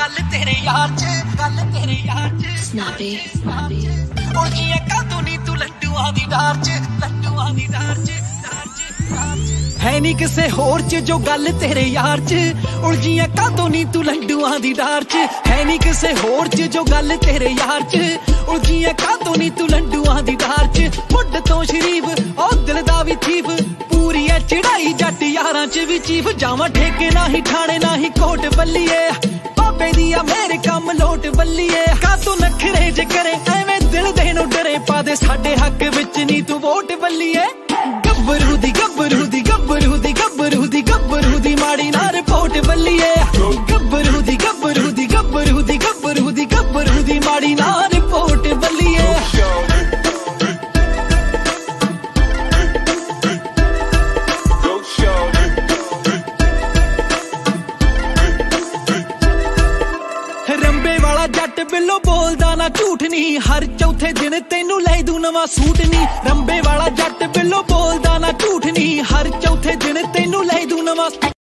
गल तेरे यार च, गल तेरे यार च। Snappy, snappy। उलझियां कातों नी तू लड्डूआं दी डार च, लड्डूआं दी डार च, डार च, डार च। है नी किसे होर च जो गल तेरे यार च, उलझियां कातों नी तू लड्डूआं दी डार च। है नी किसे होर च जो गल तेरे यार च, उलझियां कातों नी तू लड्डूआं दी डार च। मुड तो शरीफ ओ दिल दा वी थीफ, पूरी है चढ़ाई जट यारां च वी चीफ। जावां ठेके ना ही ठाणे ना ही कोट बल्लीए, बाबे दिया मेरे कम लोट बल्लीए। कातों नखरे जे करे एवें दिल दे नु डरे, पा दे साडे हक विच नी तू वोट बल्लीए। गब्बरू दी गब्बरू दी गब्बरू दी गब्बरू दी गब्बरू दी माड़ी ना रिपोर्ट बल्लीए। गब्बरू दी गब्बरू दी गब्बरू दी गब्बरू दी गब्बरू दी माड़ी ना रिपोर्ट बल्लीए। रंबे वाला जट बिल्लो बोलदा ना झूठ नी, हर चौथे दिन तेनू लै दूं नवां सूट नी। रंबे वाला जट बिल्लो बोलदा ना झूठ नी, हर चौथे दिन तेनू लै दूं नवां